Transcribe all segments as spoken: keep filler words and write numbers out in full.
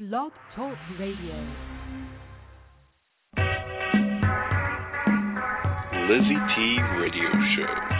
Blog Talk Radio. Lizzie T Radio Show.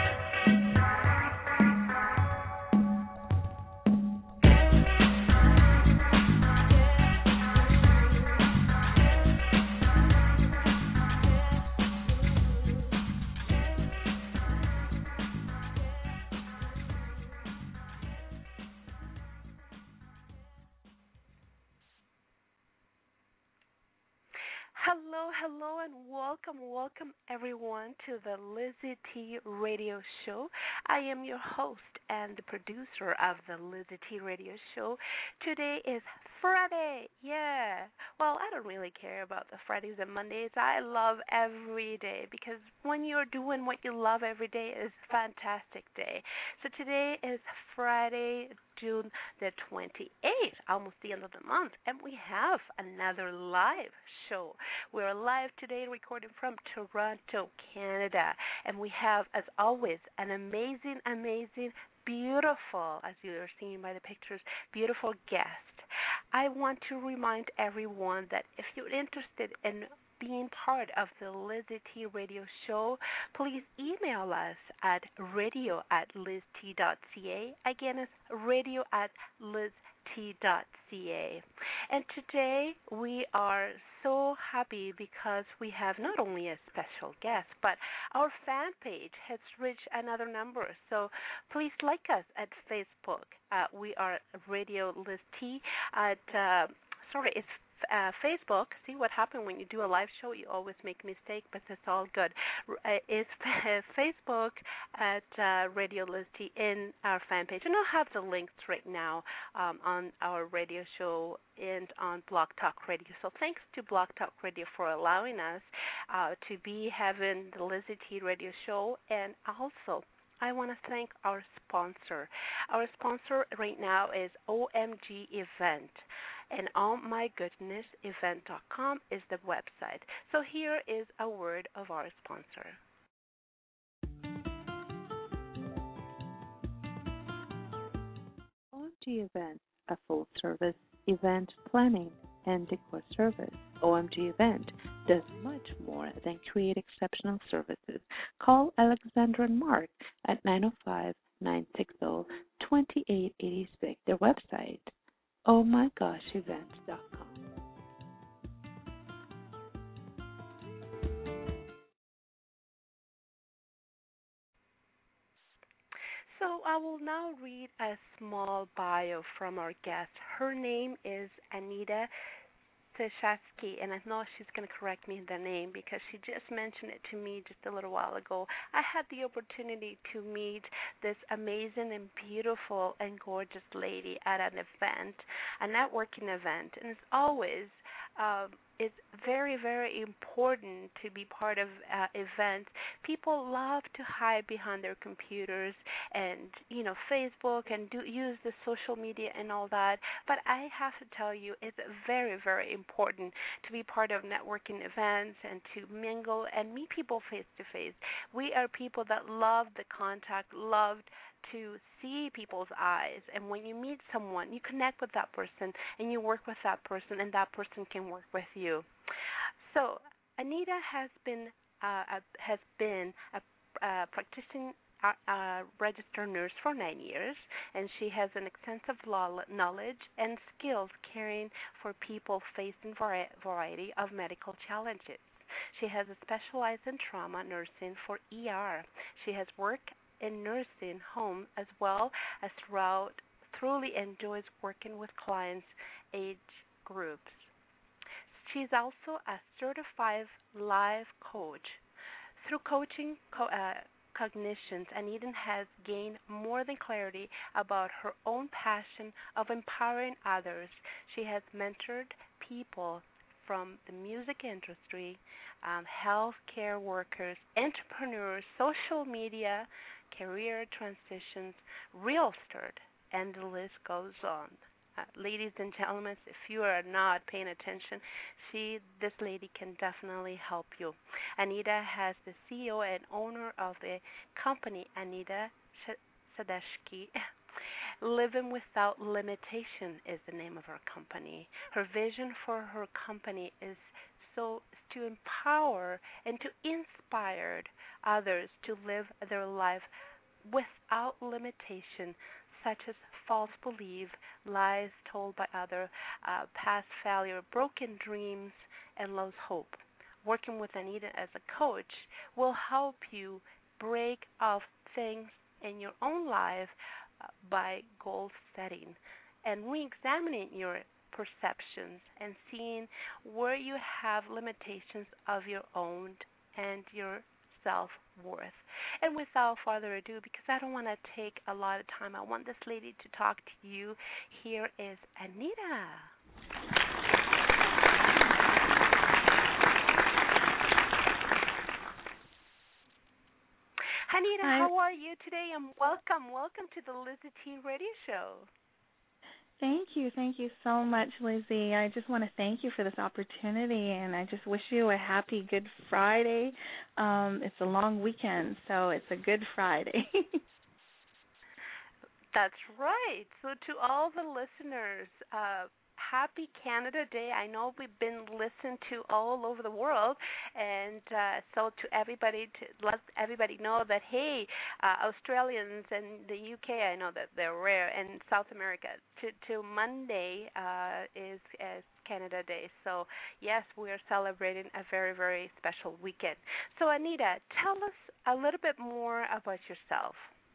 Hello, hello, and welcome, welcome everyone to the Lizzie T Radio Show. I am your host and the producer of the Lizzie T Radio Show. Today is Friday, yeah. Well, I don't really care about the Fridays and Mondays. I love every day because when you're doing what you love every day is a fantastic day. So today is Friday, June the twenty-eighth, almost the end of the month, and we have another live show. We're live today recording from Toronto, Canada, and we have, as always, an amazing, amazing, beautiful, as you are seeing by the pictures, beautiful guest. I want to remind everyone that if you're interested in being part of the Lizzie T Radio Show, please email us at radio at lizzt.ca. Again, it's radio at lizzt.ca. And today we are so happy because we have not only a special guest, but our fan page has reached another number. So please like us at Facebook. Uh, we are Radio Liz T at, uh, sorry, it's Uh, Facebook. See what happened when you do a live show? You always make a mistake, but it's all good. Uh, it's Facebook at uh, Radio Liz T in our fan page. And I'll have the links right now um, on our radio show and on Blog Talk Radio. So thanks to Blog Talk Radio for allowing us uh, to be having the Lizzie T Radio Show. And also, I want to thank our sponsor. Our sponsor right now is O M G Event. And oh my goodness, event dot com is the website. So here is a word of our sponsor. O M G Event, a full-service event planning and decor service. O M G Event does much more than create exceptional services. Call Alexandra and Mark at nine oh five, nine six zero, two eight eight six. Their website, oh my gosh events dot com. So I will now read a small bio from our guest. Her name is Anita Tashasky, and I know she's going to correct me in the name because she just mentioned it to me just a little while ago. I had the opportunity to meet this amazing and beautiful and gorgeous lady at an event, a networking event, and it's always um, it's very, very important to be part of uh, events. People love to hide behind their computers and, you know, Facebook and do use the social media and all that. But I have to tell you, it's very, very important to be part of networking events and to mingle and meet people face to face. We are people that love the contact, loved to see people's eyes, and when you meet someone, you connect with that person, and you work with that person, and that person can work with you. So Anita has been uh, a, has been a, a practicing uh, uh, registered nurse for nine years, and she has an extensive law knowledge and skills caring for people facing a variety of medical challenges. She has a specialized in trauma nursing for E R. She has worked in nursing home as well as throughout truly enjoys working with clients age groups. She's also a certified life coach. Through coaching co- uh, cognitions, Anita has gained more than clarity about her own passion of empowering others. She has mentored people from the music industry, um, healthcare workers, entrepreneurs, social media, career transitions, real estate, and the list goes on. Uh, ladies and gentlemen, if you are not paying attention, see, this lady can definitely help you. Anita has the C E O and owner of the company, Anita Sadeshki, Living Without Limitation is the name of her company. Her vision for her company is so to empower and to inspire others to live their life without limitation, such as false belief, lies told by others, uh, past failure, broken dreams, and lost hope. Working with Anita as a coach will help you break off things in your own life uh, by goal setting and re-examining your perceptions and seeing where you have limitations of your own and your self-worth. And without further ado, because I don't want to take a lot of time, I want this lady to talk to you. Here is Anita. Anita, Hi. how are you today? And welcome, welcome to the Lizzie T Radio Show. Thank you. Thank you so much, Lizzie. I just want to thank you for this opportunity, and I just wish you a happy Good Friday. Um, it's a long weekend, so it's a Good Friday. That's right. So to all the listeners, uh, happy Canada Day. I know we've been listened to all over the world, and uh, so to everybody, to let everybody know that, hey, uh, Australians and the U K, I know that they're rare, and South America, to, to Monday uh, is, is Canada Day. So, yes, we are celebrating a very, very special weekend. So, Anita, tell us a little bit more about yourself.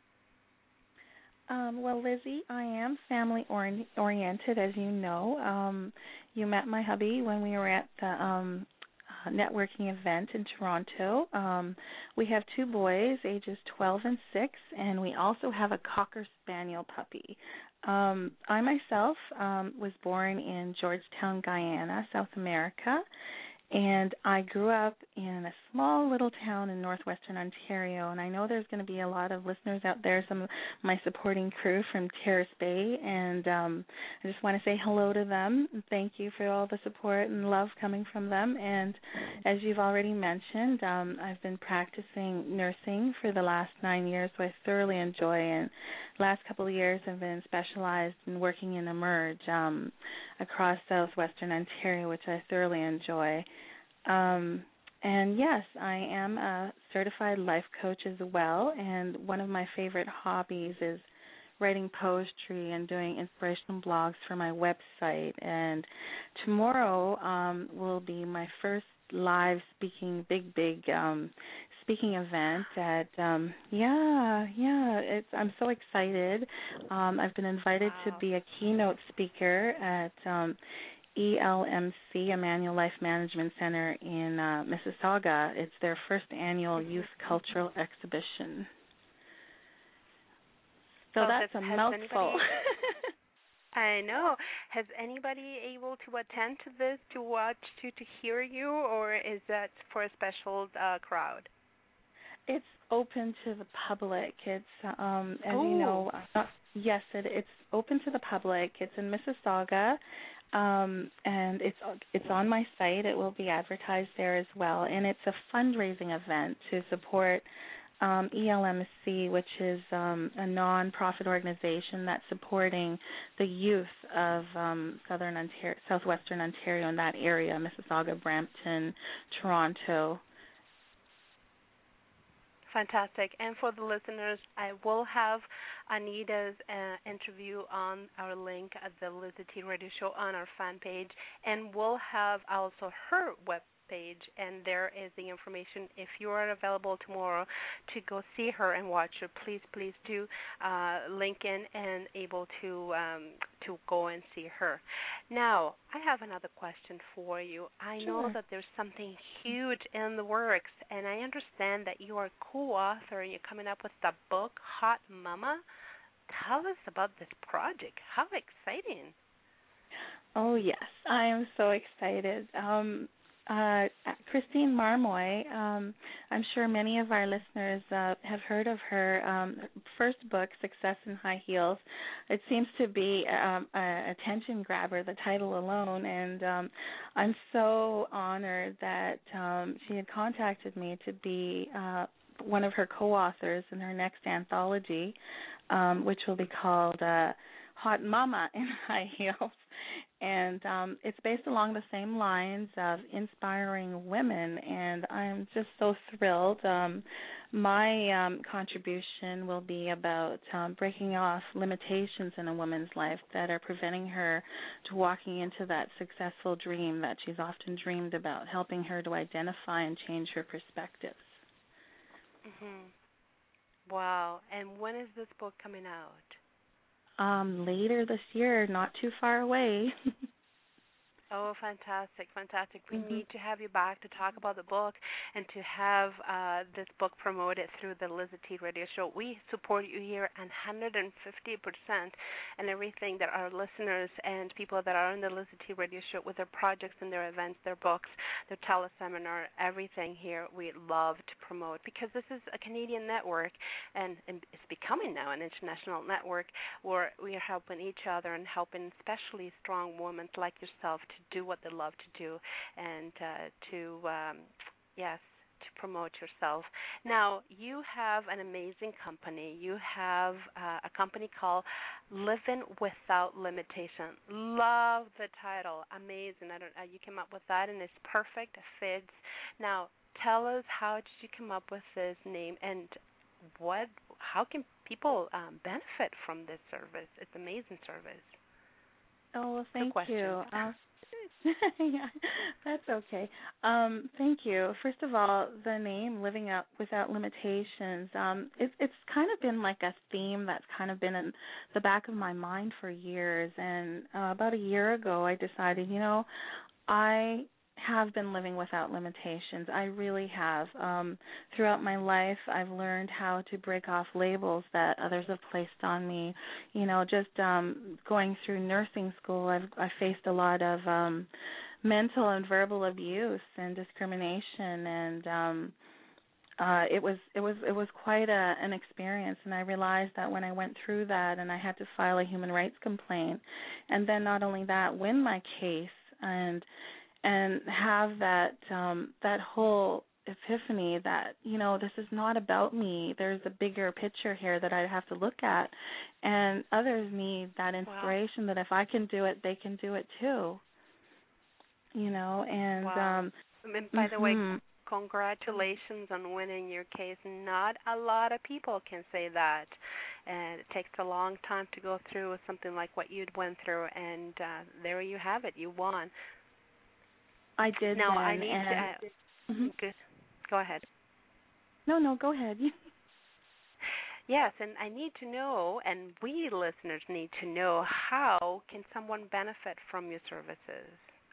Um, well, Lizzie, I am family-oriented, as you know. Um, you met my hubby when we were at the um, uh, networking event in Toronto. Um, we have two boys, ages twelve and six, and we also have a Cocker Spaniel puppy. Um, I myself um, was born in Georgetown, Guyana, South America, and I grew up in a small little town in northwestern Ontario, and I know there's going to be a lot of listeners out there, some of my supporting crew from Terrace Bay, and um, I just want to say hello to them and thank you for all the support and love coming from them. And as you've already mentioned, um, I've been practicing nursing for the last nine years, so I thoroughly enjoy it. And last couple of years I've been specialized in working in Emerge um, across southwestern Ontario, which I thoroughly enjoy. Um, and yes, I am a certified life coach as well, and one of my favorite hobbies is writing poetry and doing inspirational blogs for my website. And tomorrow um, will be my first live speaking, big, big um, speaking event at, um, yeah, yeah, it's, I'm so excited. Um, I've been invited Wow. to be a keynote speaker at um, E L M C, Emmanuel Life Management Center in uh, Mississauga. It's their first annual youth cultural exhibition. So, so that's has, a has mouthful. Anybody, I know. Has anybody able to attend to this, to watch, to, to hear you, or is that for a special uh, crowd? It's open to the public. It's, um, as Ooh. you know, uh, yes, it, it's open to the public. It's in Mississauga. Um, and it's it's on my site. It will be advertised there as well. And it's a fundraising event to support um, E L M C, which is um, a non-profit organization that's supporting the youth of um, Southern Ontario, Southwestern Ontario, in that area, Mississauga, Brampton, Toronto. Fantastic. And for the listeners, I will have Anita's uh, interview on our link at the Lizzie T Radio Show on our fan page, and we'll have also her web page, and there is the information. If you are available tomorrow to go see her and watch her, please, please do uh, link in and able to um, to go and see her. Now, I have another question for you. I Sure. know that there's something huge in the works, and I understand that you are a co-author and you're coming up with the book, Hot Mama. Tell us about this project. How exciting. Oh, yes. I am so excited. Um, uh, Christine Marmoy, um, I'm sure many of our listeners uh, have heard of her um, first book, Success in High Heels. It seems to be um, a attention grabber, the title alone, and um, I'm so honored that um, she had contacted me to be uh, one of her co-authors in her next anthology, um, which will be called uh, Hot Mama in High Heels. And um, it's based along the same lines of inspiring women, and I'm just so thrilled. Um, my um, contribution will be about um, breaking off limitations in a woman's life that are preventing her to walking into that successful dream that she's often dreamed about, helping her to identify and change her perspectives. Mm-hmm. Wow. And when is this book coming out? Um, later this year, not too far away. Oh, fantastic, fantastic. We mm-hmm. need to have you back to talk about the book and to have uh, this book promoted through the Lizzie T Radio Show. We support you here one hundred fifty percent, and everything that our listeners and people that are on the Lizzie T Radio Show with their projects and their events, their books, their teleseminar, everything here we love to promote, because this is a Canadian network, and, and it's becoming now an international network where we are helping each other and helping especially strong women like yourself to do what they love to do, and uh, to, um, yes, to promote yourself. Now, you have an amazing company. You have uh, a company called Living Without Limitation. Love the title. Amazing. I don't. Uh, you came up with that, and it's perfect. It fits. Now, tell us, how did you come up with this name, and what? How can people um, benefit from this service? It's an amazing service. Oh, well, thank you. Uh, yeah, that's okay. Um, thank you. First of all, the name Living Out Without Limitations, um, it, it's kind of been like a theme that's kind of been in the back of my mind for years. And uh, about a year ago, I decided, you know, I have been living without limitations. I really have. Um, throughout my life, I've learned how to break off labels that others have placed on me. You know, just um, going through nursing school, I've I faced a lot of um, mental and verbal abuse and discrimination, and um, uh, it was it was it was quite a, an experience. And I realized that when I went through that, and I had to file a human rights complaint, and then not only that, win my case, and and have that um, that whole epiphany that, you know, this is not about me. There's a bigger picture here that I have to look at, and others need that inspiration. Wow. That if I can do it, they can do it too. You know, and wow. um, and by mm-hmm. the way, congratulations on winning your case. Not a lot of people can say that, and it takes a long time to go through something like what you'd went through, and uh, there you have it. You won. I did. Now then, I need and, to. Uh, mm-hmm. good. Go ahead. No, no, go ahead. Yes, and I need to know, and we listeners need to know, how can someone benefit from your services?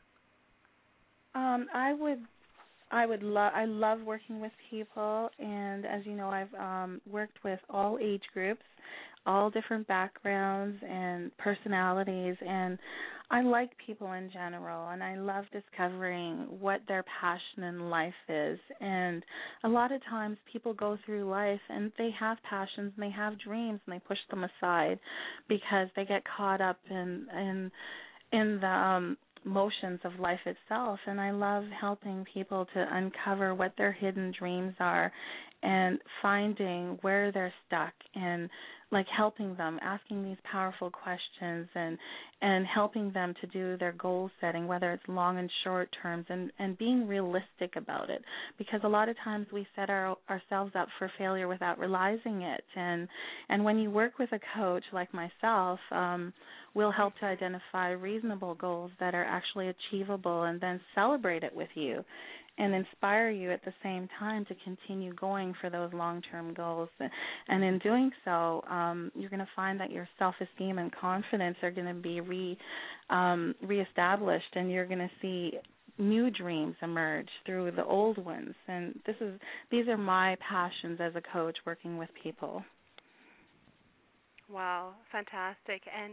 Um, I would. I would love. I love working with people, and as you know, I've um, worked with all age groups, all different backgrounds and personalities, and I like people in general, and I love discovering what their passion in life is. And a lot of times people go through life and they have passions and they have dreams and they push them aside because they get caught up in in in the um motions of life itself. And I love helping people to uncover what their hidden dreams are and finding where they're stuck, and like helping them, asking these powerful questions, and and helping them to do their goal setting, whether it's long and short terms, and, and being realistic about it. Because a lot of times we set our, ourselves up for failure without realizing it. And and when you work with a coach like myself, um, we'll help to identify reasonable goals that are actually achievable, and then celebrate it with you and inspire you at the same time to continue going for those long-term goals. And in doing so, um, you're going to find that your self-esteem and confidence are going to be re, um, reestablished, and you're going to see new dreams emerge through the old ones. And this is these are my passions as a coach, working with people. Wow, fantastic. And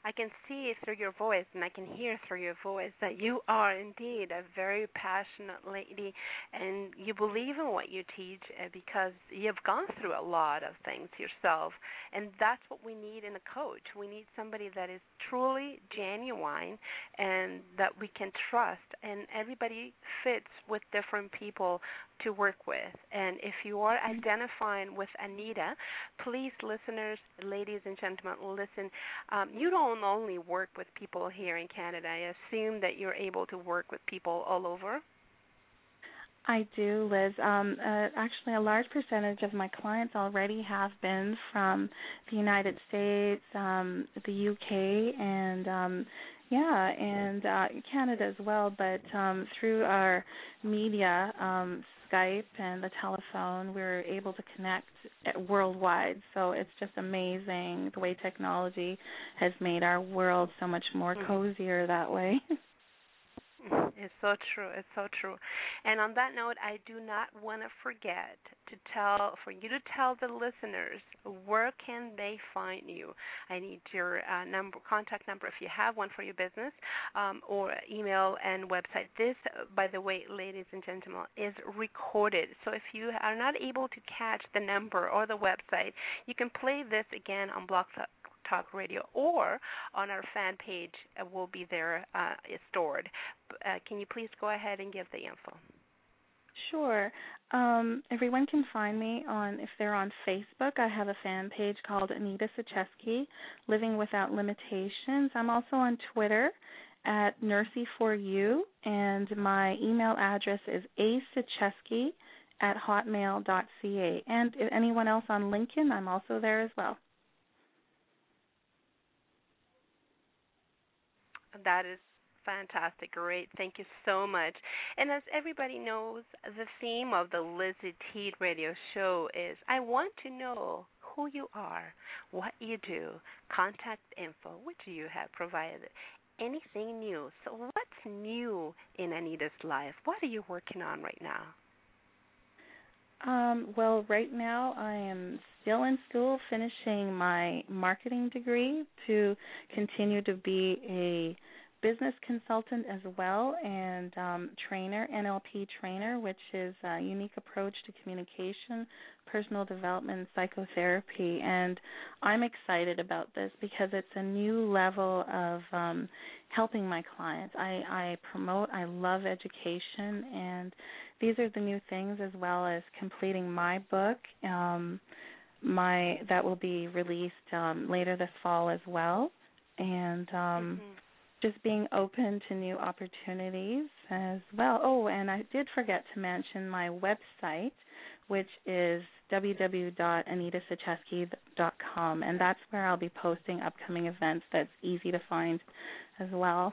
I can see through your voice and I can hear through your voice that you are indeed a very passionate lady, and you believe in what you teach uh, because you've gone through a lot of things yourself, and that's what we need in a coach. We need somebody that is truly genuine and that we can trust, and everybody fits with different people to work with. And if you are identifying with Anita, please, listeners, ladies and gentlemen, listen. Um, you don't only work with people here in Canada. I assume that you're able to work with people all over. I do, Liz. Um, uh, actually, a large percentage of my clients already have been from the United States, um, the U K, and um, yeah, and uh, Canada as well. But um, through our media, um, Skype and the telephone, we're able to connect worldwide. So it's just amazing the way technology has made our world so much more cozier that way. It's so true. It's so true. And on that note, I do not want to forget to tell, for you to tell the listeners, where can they find you? I need your uh, number, contact number if you have one for your business, um, or email and website. This, by the way, ladies and gentlemen, is recorded. So if you are not able to catch the number or the website, you can play this again on Blog Talk Radio, or on our fan page uh, will be there uh, stored. Uh, can you please go ahead and give the info? Sure. Um, everyone can find me on, if they're on Facebook, I have a fan page called Anita Sucheski, Living Without Limitations. I'm also on Twitter at Nursey for You, and my email address is asucheski at hotmail dot c a. And if anyone else on LinkedIn, I'm also there as well. That is fantastic. Great. Thank you so much. And as everybody knows, the theme of the Lizzie T Radio Show is I want to know who you are, what you do, contact info, which you have provided, anything new. So what's new in Anita's life? What are you working on right now? Um, well, right now I am still in school finishing my marketing degree to continue to be a business consultant as well, and um, trainer, N L P trainer, which is a unique approach to communication, personal development, and psychotherapy. And I'm excited about this because it's a new level of um, helping my clients. I, I promote, I love education, and these are the new things, as well as completing my book, um, my that will be released um, later this fall as well, and um, mm-hmm. just being open to new opportunities as well. Oh, and I did forget to mention my website, which is w w w dot anita sucheski dot com, and that's where I'll be posting upcoming events. That's easy to find as well.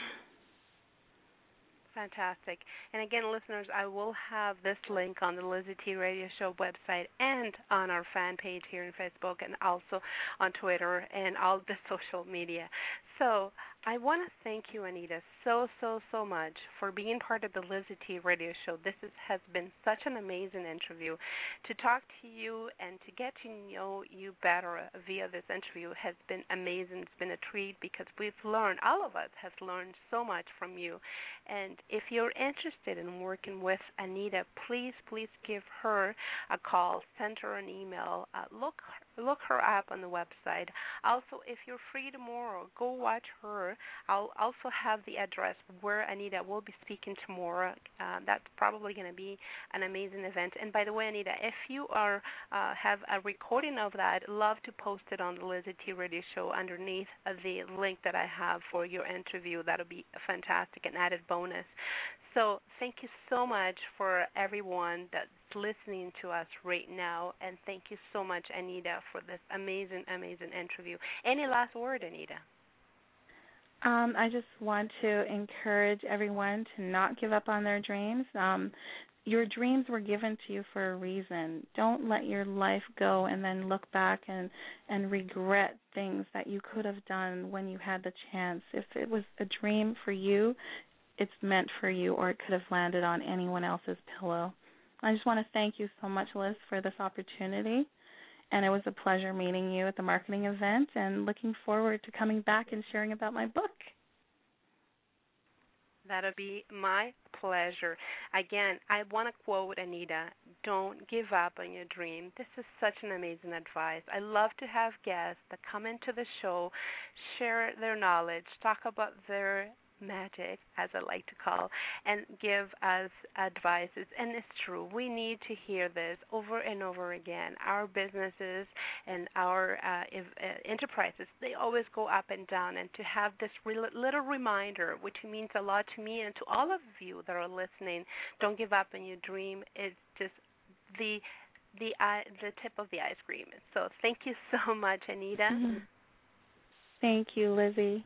Fantastic. And again, listeners, I will have this link on the Lizzie T Radio Show website and on our fan page here on Facebook, and also on Twitter and all the social media. So I want to thank you, Anita, so, so, so much for being part of the Lizzie T Radio Show. This is, has been such an amazing interview. To talk to you and to get to know you better via this interview has been amazing. It's been a treat because we've learned, all of us have learned so much from you. And if you're interested in working with Anita, please, please give her a call, send her an email, uh, look look her up on the website. Also, if you're free tomorrow, go watch her. I'll also have the address where Anita will be speaking tomorrow. Uh, that's probably going to be an amazing event. And by the way, Anita, if you are uh, have a recording of that, I'd love to post it on the Lizzie T Radio Show underneath uh, the link that I have for your interview. That'll be fantastic, an added bonus. So thank you so much for everyone that's listening to us right now, and thank you so much, Anita, for this amazing, amazing interview. Any last word, Anita? Um, I just want to encourage everyone to not give up on their dreams. Um, your dreams were given to you for a reason. Don't let your life go and then look back and, and regret things that you could have done when you had the chance. If it was a dream for you, it's meant for you, or it could have landed on anyone else's pillow. I just want to thank you so much, Liz, for this opportunity. And it was a pleasure meeting you at the marketing event and looking forward to coming back and sharing about my book. That'll be my pleasure. Again, I want to quote Anita, don't give up on your dream. This is such an amazing advice. I love to have guests that come into the show, share their knowledge, talk about their magic, as I like to call, and give us advices. And it's true. We need to hear this over and over again. Our businesses and our uh, if, uh, enterprises, they always go up and down. And to have this re- little reminder, which means a lot to me and to all of you that are listening, don't give up on your dream, is just the the uh, the tip of the ice cream. So thank you so much, Anita. Mm-hmm. Thank you, Lizzie.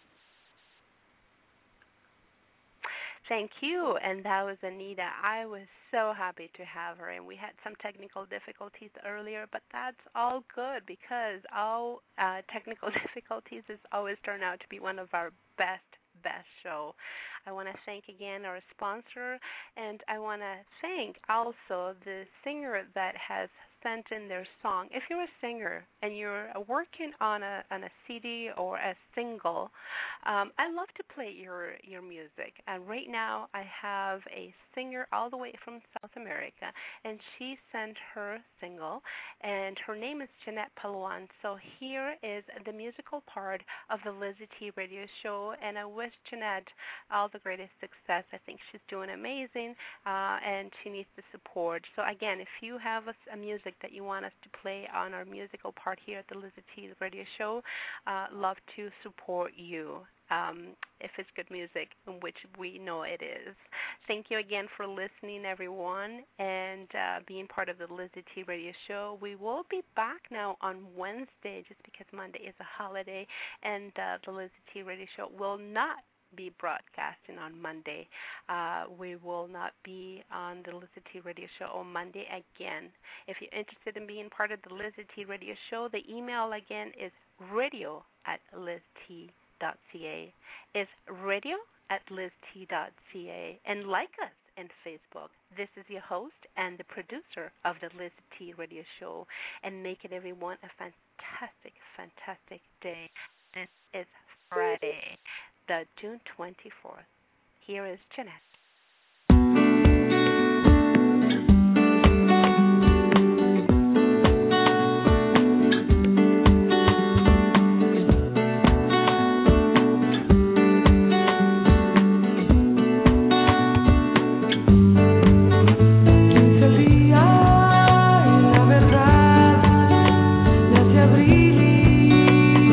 Thank you. And that was Anita. I was so happy to have her. And we had some technical difficulties earlier, but that's all good because all uh, technical difficulties has always turned out to be one of our best, best show. I want to thank again our sponsor, and I want to thank also the singer that has sent in their song. If you're a singer and you're working on a on a C D or a single, um, I love to play your your music. And right now I have a singer all the way from South America, and she sent her single, and her name is Jeanette Paluan. So here is the musical part of the Lizzie T Radio Show, and I wish Jeanette all the greatest success. I think she's doing amazing, uh, and she needs the support. So again, if you have a, a music that you want us to play on our musical part here at the Lizzie T Radio Show, uh, love to support you. Um, if it's good music, which we know it is. Thank you again for listening, everyone, and uh, being part of the Lizzie T Radio Show. We will be back now on Wednesday, just because Monday is a holiday, and uh, the Lizzie T Radio Show will not be broadcasting on Monday. Uh, we will not be on the Lizzie T Radio Show on Monday again. If you're interested in being part of the Lizzie T Radio Show, the email again is radio at lizzt dot c a. It's radio at lizzt dot c a. And like us on Facebook. This is your host and the producer of the Lizzie T Radio Show. And make it, everyone, a fantastic, fantastic day. This is Friday, the June twenty-fourth. Here is Jeanette.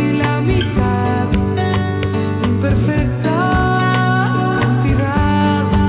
Perfecta cantidad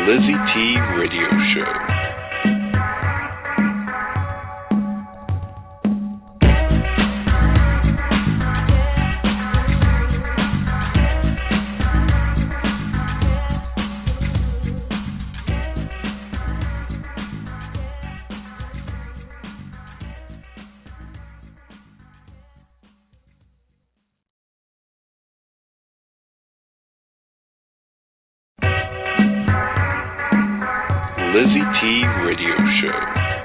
Lizzie T Radio Show. Lizzie T Radio Show.